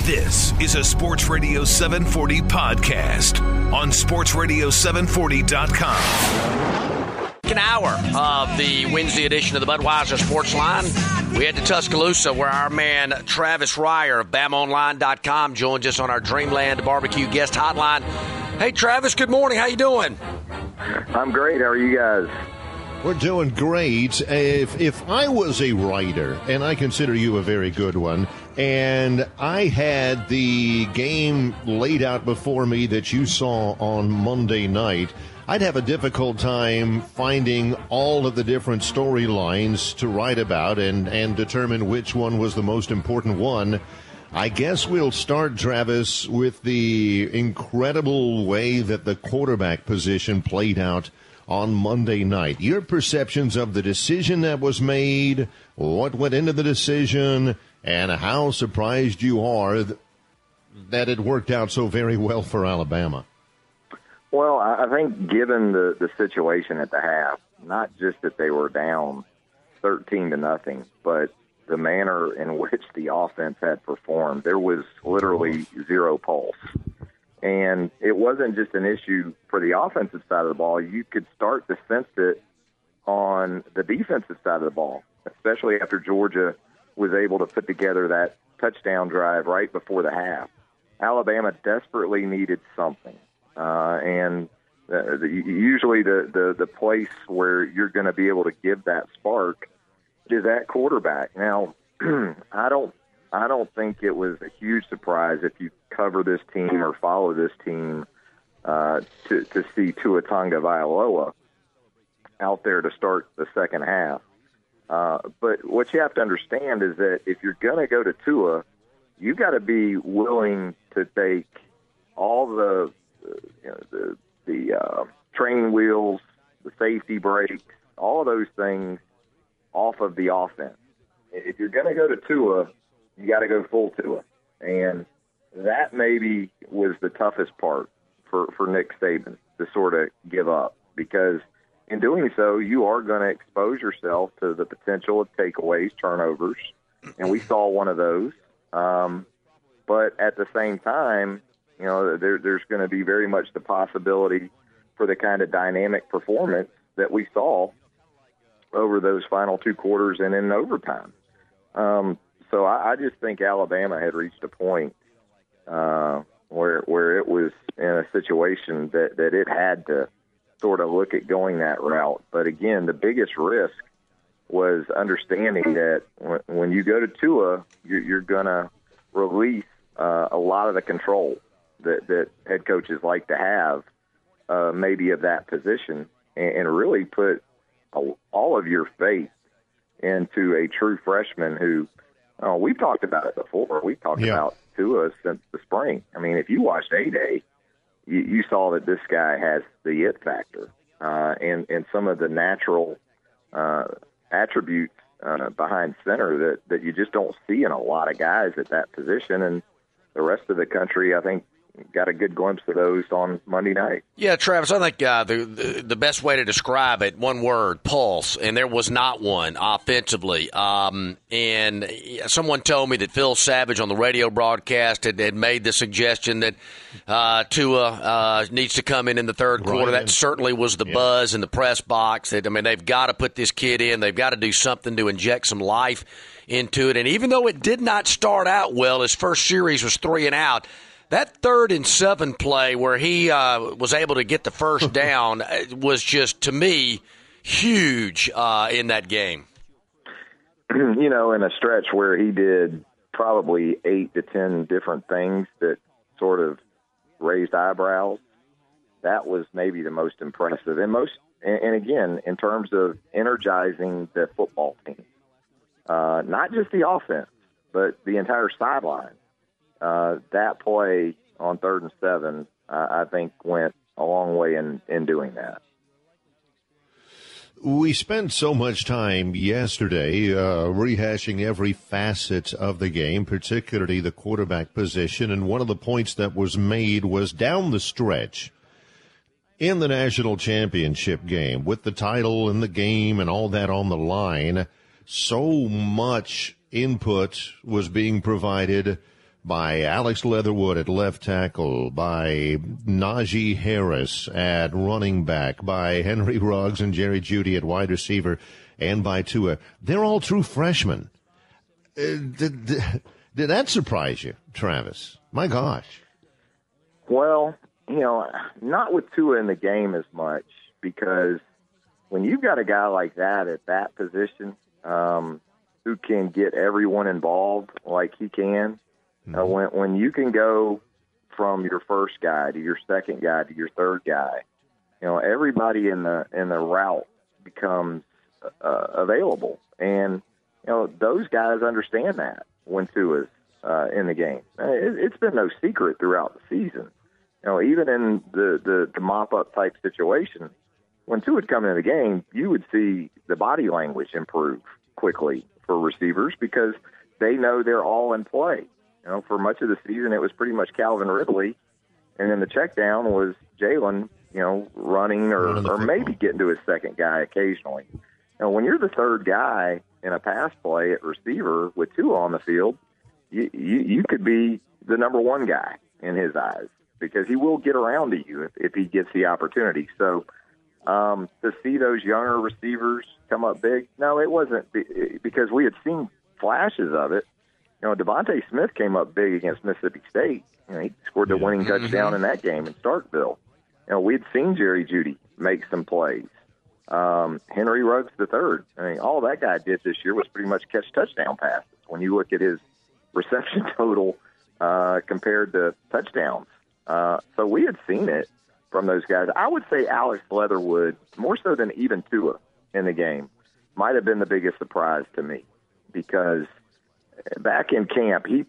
This is a Sports Radio 740 podcast on sportsradio740.com. An hour of the Wednesday edition of the Budweiser Sports Line. We head to Tuscaloosa, where our man Travis Reier of BamaOnline.com joins us on our Dreamland Barbecue guest hotline. Hey, Travis, good morning. How you doing? I'm great. How are you guys? We're doing great. If I was a writer, and I consider you a very good one, and I had the game laid out before me that you saw on Monday night, I'd have a difficult time finding all of the different storylines to write about and determine which one was the most important one. I guess we'll start, Travis, with the incredible way that the quarterback position played out on Monday night. Your perceptions of the decision that was made, what went into the decision, and how surprised you are that it worked out so very well for Alabama. Well, I think given the situation at the half, not just that they were down 13-0, but the manner in which the offense had performed, there was literally zero pulse. And it wasn't just an issue for the offensive side of the ball. You could start to sense it on the defensive side of the ball, especially after Georgia was able to put together that touchdown drive right before the half. Alabama desperately needed something. Usually the place where you're going to be able to give that spark is at quarterback. Now, I don't think it was a huge surprise if you cover this team or follow this team to see Tua Tagovailoa out there to start the second half. But what you have to understand is that if you're going to go to Tua, you got to be willing to take all the training wheels, the safety brakes, all of those things off of the offense. If you're going to go to Tua, you got to go full Tua. And that maybe was the toughest part for Nick Saban to sort of give up, because in doing so, you are going to expose yourself to the potential of takeaways, turnovers, and we saw one of those. But at the same time, there's going to be very much the possibility for the kind of dynamic performance that we saw over those final two quarters and in overtime. So I just think Alabama had reached a point where it was in a situation that it had to sort of look at going that route. But again, the biggest risk was understanding that when you go to Tua, you're going to release a lot of the control that head coaches like to have, maybe of that position, and really put all of your faith into a true freshman who, we've talked about it before. We've talked about Tua since the spring. I mean, if you watched A-Day, you saw that this guy has the it factor and some of the natural attributes behind center that you just don't see in a lot of guys at that position. And the rest of the country, I think, got a good glimpse of those on Monday night. Yeah, Travis, I think the best way to describe it, one word, pulse, and there was not one offensively. And someone told me that Phil Savage on the radio broadcast had made the suggestion that Tua needs to come in the third quarter. That certainly was the buzz in the press box. They've got to put this kid in. They've got to do something to inject some life into it. And even though it did not start out well, his first series was 3 and out, that 3rd and 7 play where he was able to get the first down was just, to me, huge in that game. In a stretch where he did probably 8 to 10 different things that sort of raised eyebrows, that was maybe the most impressive. And again, in terms of energizing the football team, not just the offense, but the entire sideline. That play on 3rd and 7, I think, went a long way in doing that. We spent so much time yesterday rehashing every facet of the game, particularly the quarterback position, and one of the points that was made was down the stretch in the national championship game, with the title and the game and all that on the line, so much input was being provided by Alex Leatherwood at left tackle, by Najee Harris at running back, by Henry Ruggs and Jerry Jeudy at wide receiver, and by Tua. They're all true freshmen. Did that surprise you, Travis? My gosh. Well, not with Tua in the game as much, because when you've got a guy like that at that position, who can get everyone involved like he can, when you can go from your first guy to your second guy to your third guy, everybody in the route becomes available, and those guys understand that when Tua's in the game. It's been no secret throughout the season. Even in the mop-up type situation, when Tua would come into the game, you would see the body language improve quickly for receivers because they know they're all in play. For much of the season, it was pretty much Calvin Ridley, and then the check down was Jalen, running or maybe getting to his second guy occasionally. When you're the third guy in a pass play at receiver with Tua on the field, you could be the number one guy in his eyes because he will get around to you if he gets the opportunity. So to see those younger receivers come up big, no, it wasn't because we had seen flashes of it. Devontae Smith came up big against Mississippi State. He scored the winning touchdown in that game in Starkville. We'd seen Jerry Jeudy make some plays. Henry Ruggs III. All that guy did this year was pretty much catch touchdown passes. When you look at his reception total compared to touchdowns. So we had seen it from those guys. I would say Alex Leatherwood, more so than even Tua in the game, might have been the biggest surprise to me because back in camp, he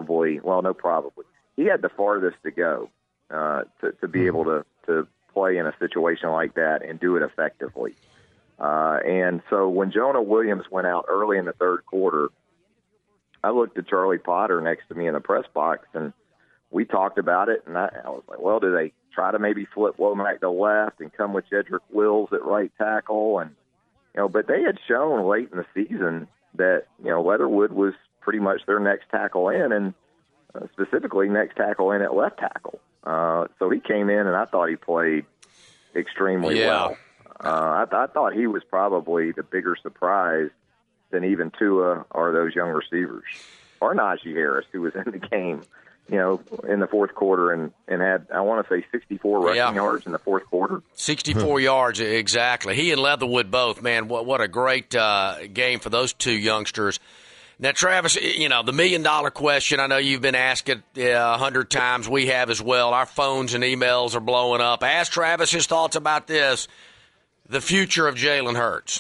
had the farthest to go to be able to play in a situation like that and do it effectively. And so when Jonah Williams went out early in the third quarter, I looked at Charlie Potter next to me in the press box, and we talked about it, and I was like, well, do they try to maybe flip Womack to left and come with Jedrick Wills at right tackle? And, but they had shown late in the season that, Leatherwood was pretty much their next tackle in, and specifically next tackle in at left tackle. So he came in, and I thought he played extremely well. I thought he was probably the bigger surprise than even Tua or those young receivers, or Najee Harris, who was in the game, in the fourth quarter and had, I want to say, 64 rushing yards in the fourth quarter. 64 yards, exactly. He and Leatherwood both, man, what a great game for those two youngsters. Now, Travis, the $1 million question, I know you've been asked it 100 times. We have as well. Our phones and emails are blowing up. Ask Travis his thoughts about this, the future of Jalen Hurts.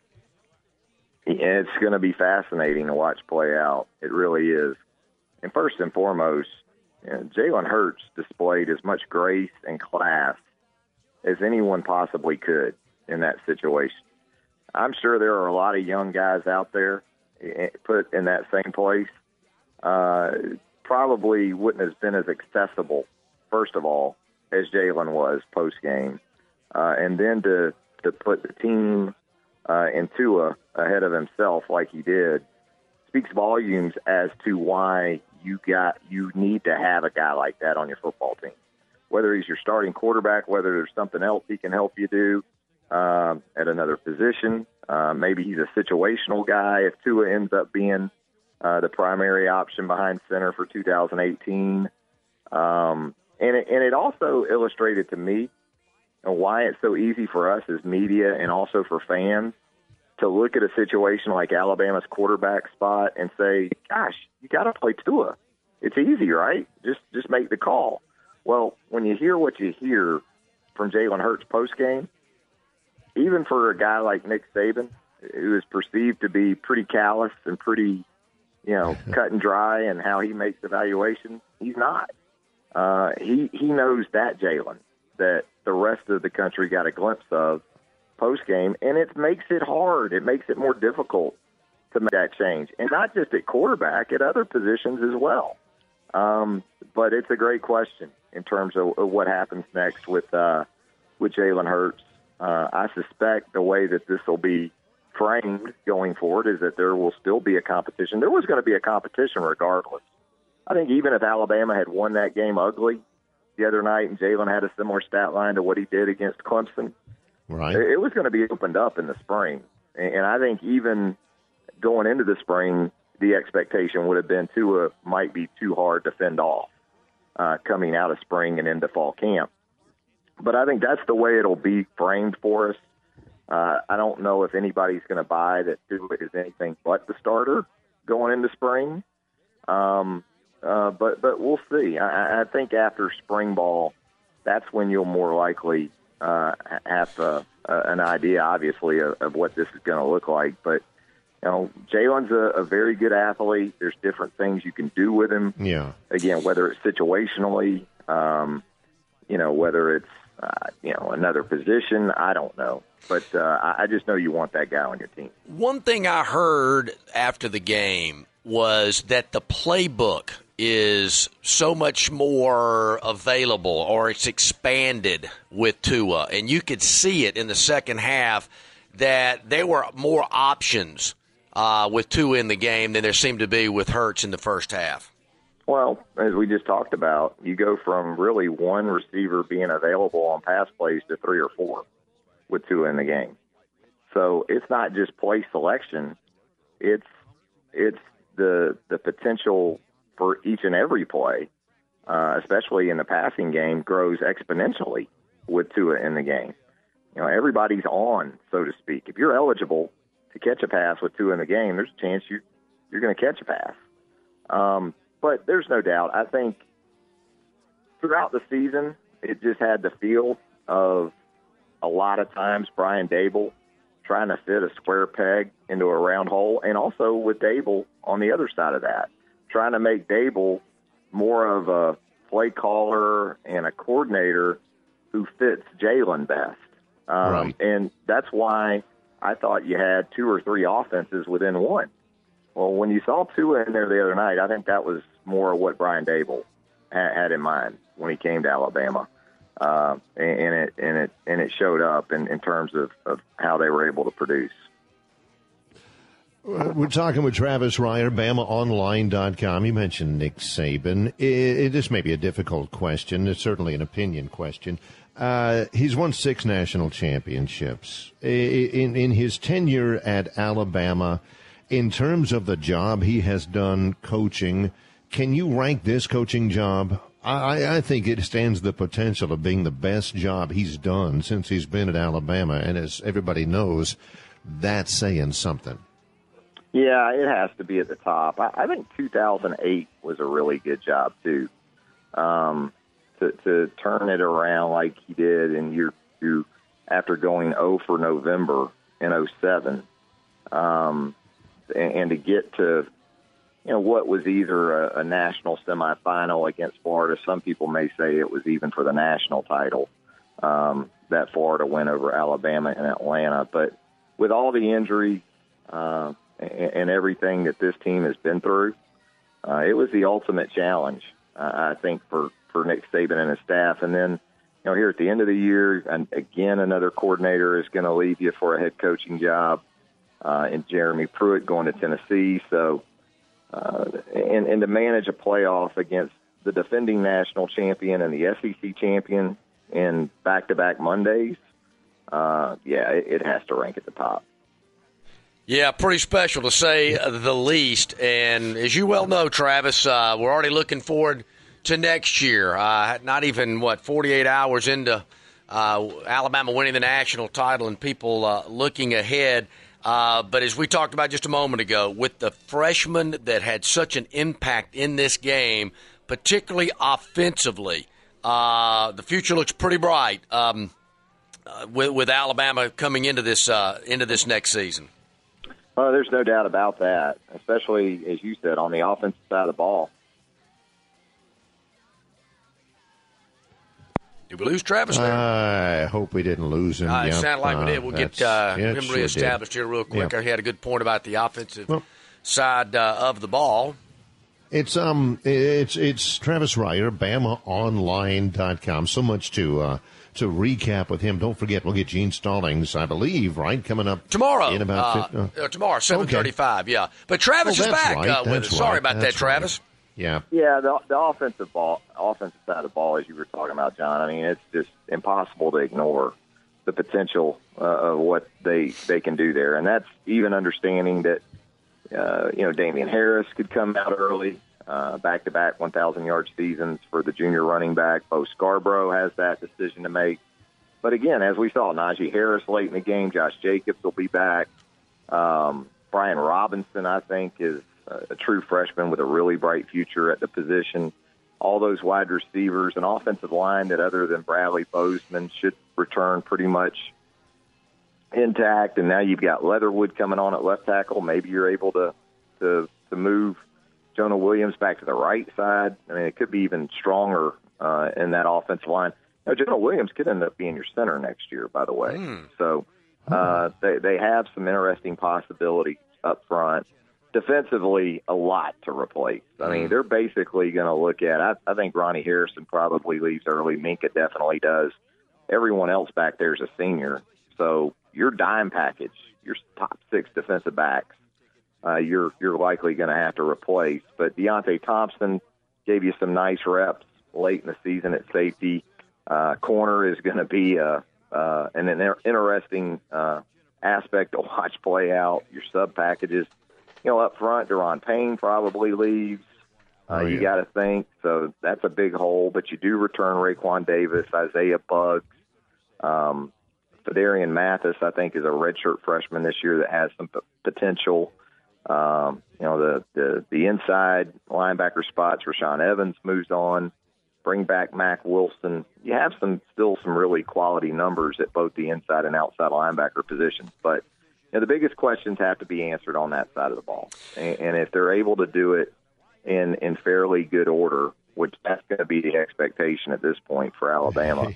It's going to be fascinating to watch play out. It really is. And first and foremost, Jalen Hurts displayed as much grace and class as anyone possibly could in that situation. I'm sure there are a lot of young guys out there put in that same place. Probably wouldn't have been as accessible, first of all, as Jalen was post-game. And then to put the team and Tua ahead of himself like he did speaks volumes as to why you need to have a guy like that on your football team. Whether he's your starting quarterback, whether there's something else he can help you do at another position. Maybe he's a situational guy if Tua ends up being the primary option behind center for 2018. And it also illustrated to me why it's so easy for us as media and also for fans to look at a situation like Alabama's quarterback spot and say, gosh, you got to play Tua. It's easy, right? Just make the call. Well, when you hear what you hear from Jalen Hurts postgame, even for a guy like Nick Saban, who is perceived to be pretty callous and pretty, cut and dry in how he makes evaluations, he's not. He knows that Jalen that the rest of the country got a glimpse of post-game, and it makes it hard. It makes it more difficult to make that change, and not just at quarterback, at other positions as well. But it's a great question in terms of what happens next with Jalen Hurts. I suspect the way that this will be framed going forward is that there will still be a competition. There was going to be a competition regardless I think even if Alabama had won that game ugly the other night and Jalen had a similar stat line to what he did against Clemson, right, it was going to be opened up in the spring. And I think even going into the spring, the expectation would have been Tua might be too hard to fend off coming out of spring and into fall camp. But I think that's the way it'll be framed for us. I don't know if anybody's going to buy that Tua is anything but the starter going into spring. But we'll see. I think after spring ball, that's when you'll more likely have an idea, obviously, of what this is going to look like. But, Jalen's a very good athlete. There's different things you can do with him. Yeah. Again, whether it's situationally, whether it's, another position, I don't know. But I just know you want that guy on your team. One thing I heard after the game was that the playbook is so much more available, or it's expanded with Tua. And you could see it in the second half that there were more options with Tua in the game than there seemed to be with Hurts in the first half. Well, as we just talked about, you go from really one receiver being available on pass plays to 3 or 4 with Tua in the game. So it's not just play selection. It's the potential for each and every play, especially in the passing game, grows exponentially with Tua in the game. Everybody's on, so to speak. If you're eligible to catch a pass with Tua in the game, there's a chance you're going to catch a pass. But there's no doubt. I think throughout the season, it just had the feel of a lot of times Brian Daboll trying to fit a square peg into a round hole, and also with Daboll on the other side of that, trying to make Daboll more of a play caller and a coordinator who fits Jalen best. Right. And that's why I thought you had 2 or 3 offenses within one. Well, when you saw Tua in there the other night, I think that was more of what Brian Daboll had in mind when he came to Alabama. And it showed up in terms of how they were able to produce. We're talking with Travis Reier, BamaOnline.com. You mentioned Nick Saban. This may be a difficult question. It's certainly an opinion question. He's won 6 national championships. In his tenure at Alabama, in terms of the job he has done coaching, can you rank this coaching job? I think it stands the potential of being the best job he's done since he's been at Alabama. And as everybody knows, that's saying something. Yeah, it has to be at the top. I think 2008 was a really good job, too. To turn it around like he did in year 2 after going 0 for November in 2007. And to get to, what was either a national semifinal against Florida. Some people may say it was even for the national title, that Florida win over Alabama and Atlanta. But with all the injuries and everything that this team has been through, it was the ultimate challenge, I think, for Nick Saban and his staff. And then, here at the end of the year, and again, another coordinator is going to leave you for a head coaching job. And Jeremy Pruitt going to Tennessee. So, and to manage a playoff against the defending national champion and the SEC champion in back-to-back Mondays, it has to rank at the top. Yeah, pretty special to say the least. And as you well know, Travis, we're already looking forward to next year. Not even, 48 hours into Alabama winning the national title and people looking ahead. But as we talked about just a moment ago, with the freshmen that had such an impact in this game, particularly offensively, the future looks pretty bright with Alabama coming into this next season. Well, there's no doubt about that, especially, as you said, on the offensive side of the ball. Did we lose Travis there? I hope we didn't lose him. It sounded like we did. We'll get him reestablished here real quick. Yep. He had a good point about the offensive side of the ball. It's Travis Reier, BamaOnline.com. So much to recap with him. Don't forget, we'll get Gene Stallings, I believe, right, coming up tomorrow. In about tomorrow, 7:35. Okay. Yeah, but Travis is back with us. Sorry about that, Travis. Yeah. Yeah, the offensive side of the ball, as you were talking about, John. I mean, it's just impossible to ignore the potential of what they can do there, and that's even understanding that Damian Harris could come out early, back-to-back 1,000-yard seasons for the junior running back. Bo Scarborough has that decision to make. But again, as we saw, Najee Harris late in the game, Josh Jacobs will be back. Brian Robinson, I think, is a true freshman with a really bright future at the position. All those wide receivers, an offensive line that other than Bradley Bozeman should return pretty much intact. And now you've got Leatherwood coming on at left tackle. Maybe you're able to move Jonah Williams back to the right side. I mean, it could be even stronger in that offensive line. Now, Jonah Williams could end up being your center next year, by the way. So they have some interesting possibilities up front. Defensively, a lot to replace. I mean, they're basically going to look at, I think Ronnie Harrison probably leaves early. Minka definitely does. Everyone else back there is a senior. So your dime package, your top 6 defensive backs, you're likely going to have to replace. But Deontay Thompson gave you some nice reps late in the season at safety. Corner is going to be an interesting aspect to watch play out. Your sub packages. Up front, Deron Payne probably leaves. You got to think. So that's a big hole. But you do return Raekwon Davis, Isaiah Buggs. Fedarian Mathis, I think, is a redshirt freshman this year that has some potential. The inside linebacker spots, Rashaan Evans moves on. Bring back Mack Wilson. You have still some really quality numbers at both the inside and outside linebacker positions. But the biggest questions have to be answered on that side of the ball. And if they're able to do it in fairly good order, which that's going to be the expectation at this point for Alabama,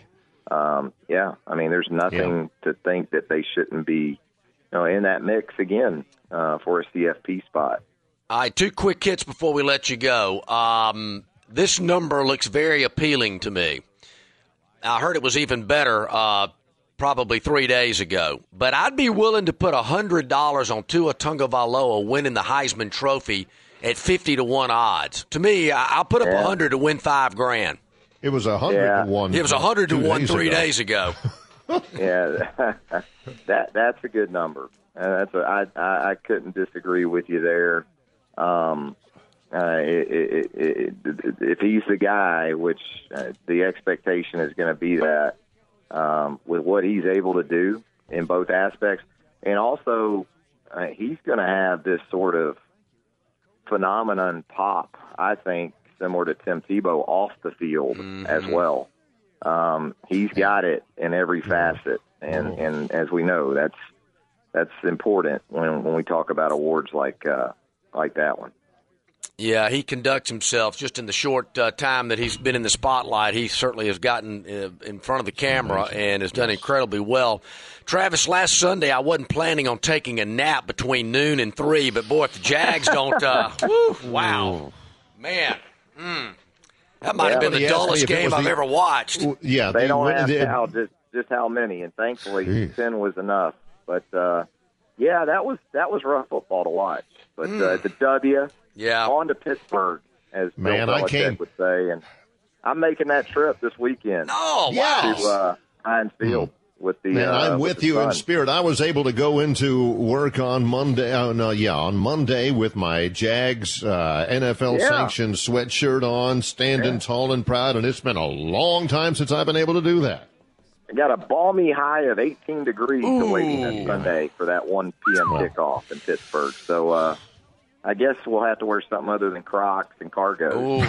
there's nothing to think that they shouldn't be in that mix again for a CFP spot. All right, 2 quick hits before we let you go. This number looks very appealing to me. I heard it was even better probably 3 days ago. But I'd be willing to put $100 on Tua Tagovailoa winning the Heisman Trophy at 50-1 odds. To me, I'll put up $100 to win $5,000. It was 100 to 1. It was 100 to 1 3 days ago. Yeah, that's a good number. I couldn't disagree with you there. If he's the guy, which the expectation is going to be that, with what he's able to do in both aspects, and also he's going to have this sort of phenomenon pop, I think, similar to Tim Tebow off the field as well. He's got it in every facet, and as we know, that's important when we talk about awards like that one. Yeah, he conducts himself just in the short time that he's been in the spotlight. He certainly has gotten in front of the camera and has done incredibly well. Travis, last Sunday I wasn't planning on taking a nap between noon and 3, but boy, if the Jags don't, wow, man, that might have been the dullest game I've ever watched. Yeah, they don't ask just how many, and thankfully 10 was enough. But that was rough football to watch. But the W. Yeah, on to Pittsburgh, as Bill Belichick would say, and I'm making that trip this weekend. Oh, wow! To Heinz Field with the. I'm with you in spirit. I was able to go into work on Monday. On Monday with my Jags NFL sanctioned sweatshirt on, standing tall and proud, and it's been a long time since I've been able to do that. I got a balmy high of 18 degrees awaiting this Sunday for that 1 p.m. kickoff in Pittsburgh. So. I guess we'll have to wear something other than Crocs and cargos.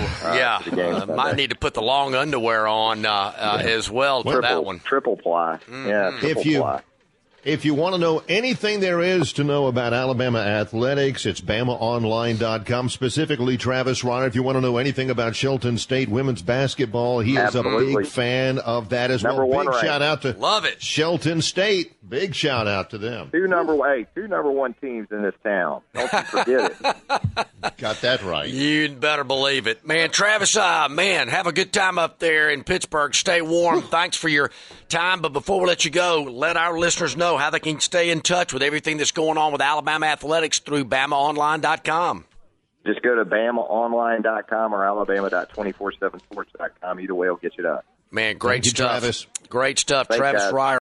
Might need to put the long underwear on as well for that one. Triple ply. Yeah, ply. If you want to know anything there is to know about Alabama athletics, it's BamaOnline.com. Specifically, Travis Reier. If you want to know anything about Shelton State women's basketball, he is a big fan of that as well. Big shout out to Shelton State. Big shout out to them. Two number one teams in this town. Don't you forget it. Got that right. You'd better believe it. Man, Travis, have a good time up there in Pittsburgh. Stay warm. Thanks for your time. But before we let you go, let our listeners know how they can stay in touch with everything that's going on with Alabama athletics through BamaOnline.com. just go to BamaOnline.com or Alabama.247sports.com. Either way will get you done. Man, great stuff. Travis. Great stuff. Thanks, Travis guys. Reier.